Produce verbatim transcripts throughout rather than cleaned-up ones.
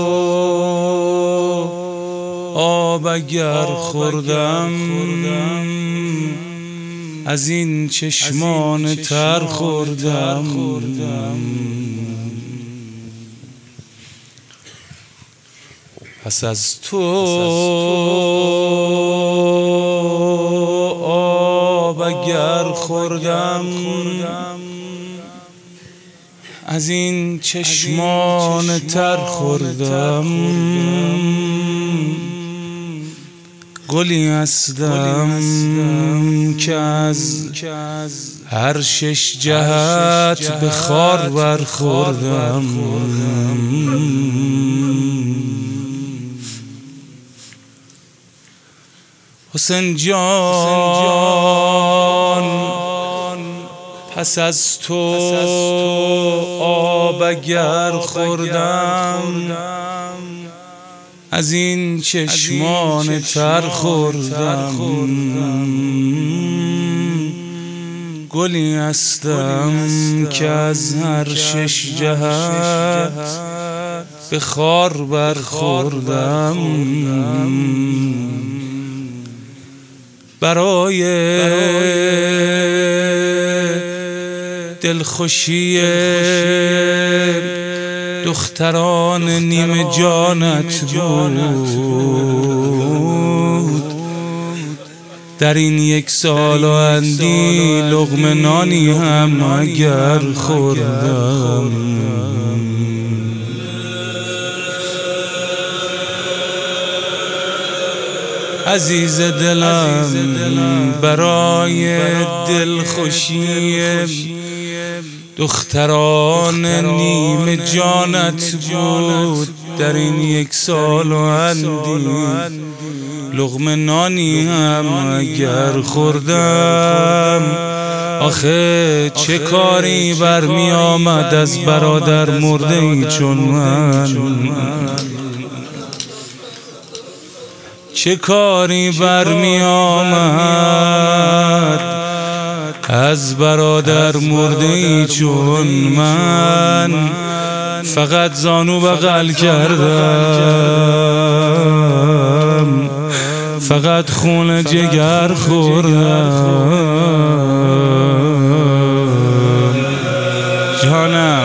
آب اگر خوردم از این چشمان تر خوردم. پس از تو آب اگر خوردم از این چشمان تر خوردم. گلی هستم که از هر شش جهت به خار برخوردم. حسین جان پس از تو آب اگر خوردم از این چشمان تر خوردم. گلی هستم که از هر شش جهت به خار برخوردم. برای دلخوشی دختران نیمه جانت بود در این یک سال و اندی لقمه نانی هم اگر خوردم. عزیز دلم برای دلخوشی دختران نیمه جانت بود در این یک سال و اندی لقمه نانی هم اگر خوردم. آخه چه کاری برمی آمد از برادر مرده ای چون من، چه کاری برمی آمد از برادر مرده ای چون من. فقط زانو بغل کردم، فقط خون جگر خوردم. جانم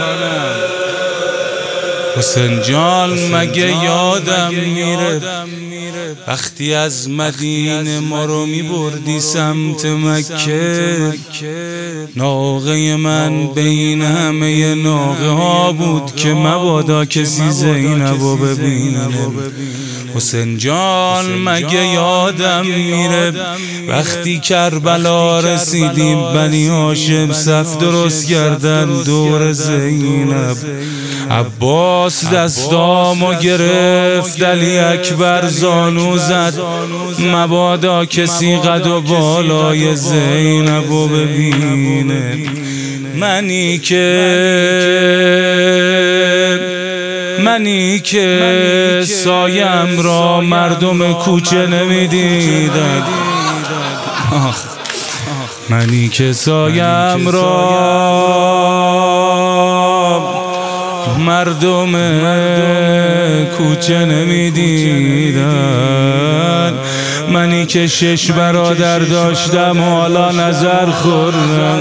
حسین جان مگه یادم میره وقتی از مدینه ما رو می بردی سمت مکه؟ ناقه من بین همه ناقه ها بود که مبادا کسی زینب رو ببینه. حسین جان مگه یادم میره وقتی کربلا رسیدیم بنی هاشم صف درست کردن دور زینب. عباس دستامو گرفت، علی اکبر زانو زد مبادا کسی قد و بالای زینب رو ببینه. منی که منی که سایم را مردم کوچه نمیدیدن، منی که سایم را مردم کوچه نمیدیدن، منی که شش برادر داشتم حالا نظر خوردم.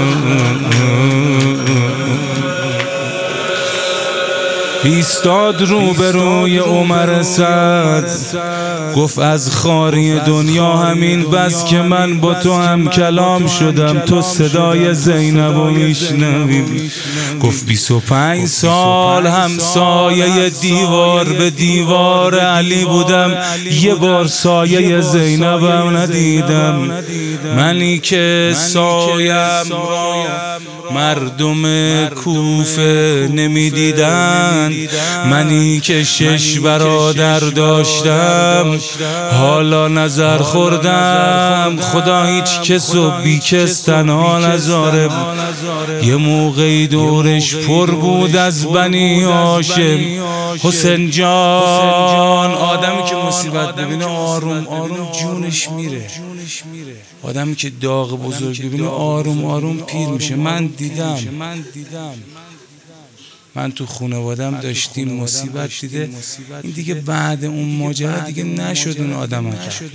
ایستاد روبروی عمر سعد گفت از خاری دنیا همین بس که من با تو هم کلام شدم، تو صدای زینب رو میشنوی. گفت بیست و پنج سال همسایه دیوار به دیوار علی بودم، یه بار سایه زینبم ندیدم. منی که سایم را مردم کوفه نمیدیدن، منی که شش برادر داشتم حالا نظر خوردم. خدا هیچ کس و بی کس تنها نذاره. یه موقعی دورش پر بود از بنی هاشم. حسین جان آدمی که مصیبت ببینه آروم آروم جونش میره، آدمی که داغ بزرگ ببینه آروم آروم پیر میشه. من دیدم من تو خانوادم داشتیم مصیبت دیده، این دیگه بعد اون ماجرا دیگه نشد اون آدم کرد.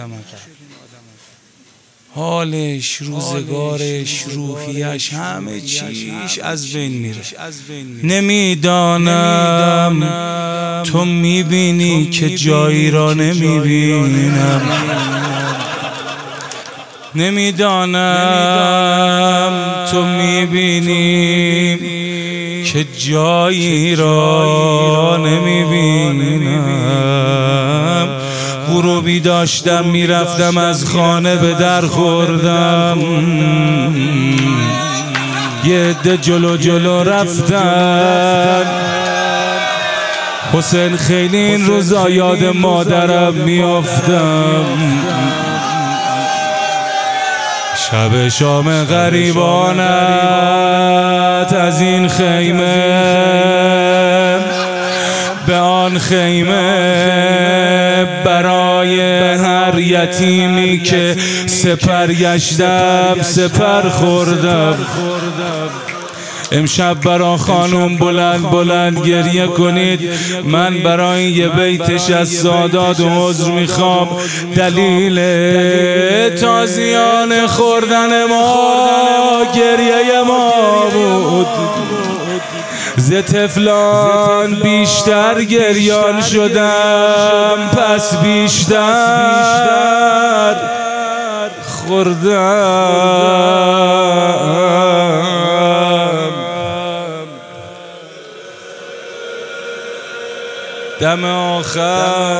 حالش، روزگارش، روحیش، همه چیش از بین میره. نمیدانم تو میبینی که جایی را نمیبینم، نمیدانم تو میبینی که جایی را نمیبینم. غروبی داشتم میرفتم از خانه به در خوردم، یه عده جلو جلو رفتن. حسین خیلی این روزا یاد مادرم میافتم. شب شام غریبانت از این خیمه به آن خیمه، برای هر یتیمی که سپر گشتم سپر خوردم. امشب برا خانوم بلند بلند گریه کنید، من برای یه بیتش از سادات و عذر میخوام. دلیل تازیان خوردن ما گریه ما بود، ز طفلان بیشتر گریان شدم، پس بیشتر خوردم. دم آخر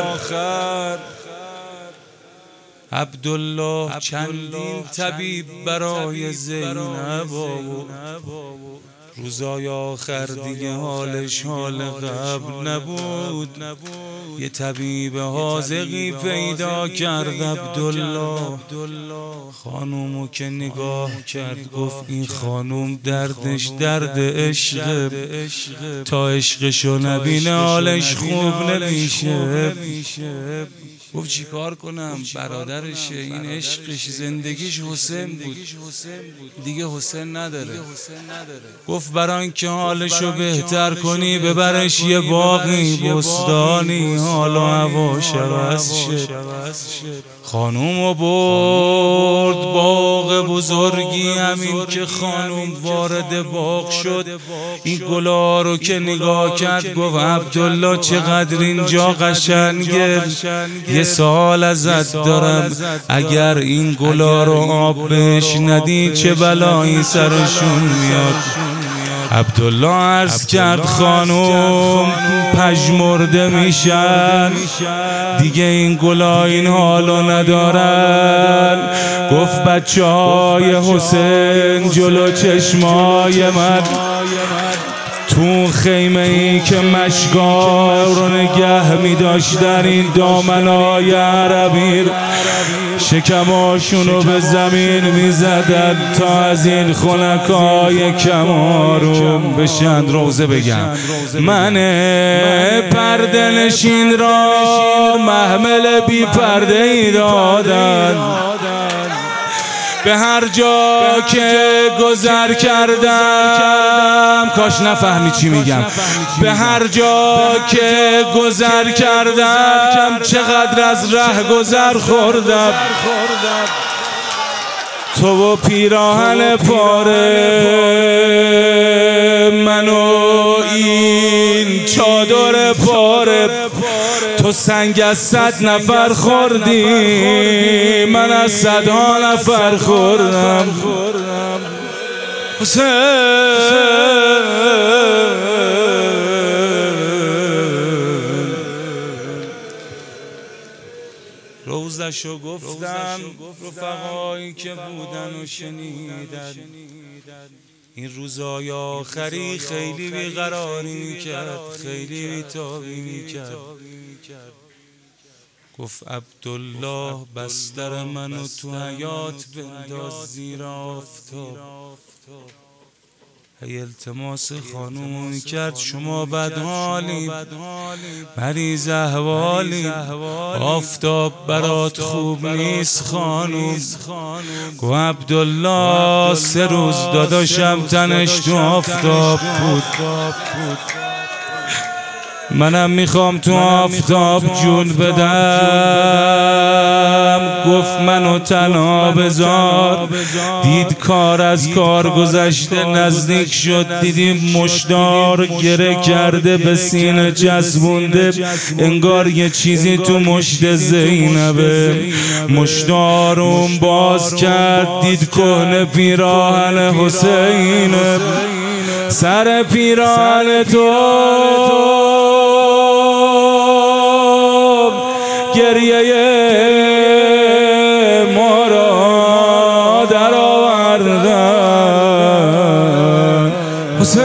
عبدالله چندین طبیب برای زینب آورد. روزای آخر دیگه حالش حال قبل نبود. یه طبیب حاذقی پیدا کرد عبدالله. خانومو که نگاه کرد گفت این خانوم دردش درد عشق، تا عشقشو نبینه حالش خوب نمیشه. گفت چی کار کنم؟ برادرشه، این عشقش زندگیش حسین بود، دیگه حسین نداره. گفت برای اینکه حالشو بهتر کنی ببرش یه باغی بستانی، حال و هواش عوض شه. خانومو برد باغ بزرگی، همین که خانوم وارد باغ شد این گلا رو که نگاه کرد گفت عبدالله چقدر اینجا قشنگه، یه سوال ازت دارم، اگر این گلا رو آب بهش ندی چه بلایی سرشون میاد؟ عبدالله عرض کرد خانوم پژمرده میشن، دیگه این گلا این حالو ندارن. گفت بچه های حسین جلو چشمای من تو خیمه ای که مشگار رو نگه می داشتن، این دامنای عربی شکماشونو به زمین می زدن تا از این خنکای کمارون بشن. روزه بگم من پرده نشین را محمل بی پرده ای دادن، به هر جا که گذر کردم، کاش نفهمی چی میگم، به هر جا که گذر کردم چقدر از ره گذر خوردم. تو و پیراهن پاره منو این چادر پاره، تو سنگ از صد نفر خوردی، من از صدها نفر خوردم. حسین روزشو گفتم رفقایی که بودن و شنیدن، این روزای آخری خیلی بیقراری میکرد، خیلی بیتابی میکرد. گفت عبدالله بستر منو تو حیاط بنداز زیر آفتاب، هی التماس خانوم کرد شما بدحالی مریض احوالی آفتاب برات خوب نیست خانوم. گو عبدالله سه روز داداشم تنش تو آفتاب بود، منم میخوام تو آفتاب جون بدم. گفت منو تنها بذار. دید کار از کار گذشته، نزدیک شد دیدیم مشتار گره کرده به سینه چسبونده، انگار یه چیزی تو مشت زینبه. مشتار اون باز کرد دید کهنه پیراهن حسینه. سر پیراهن تو گریه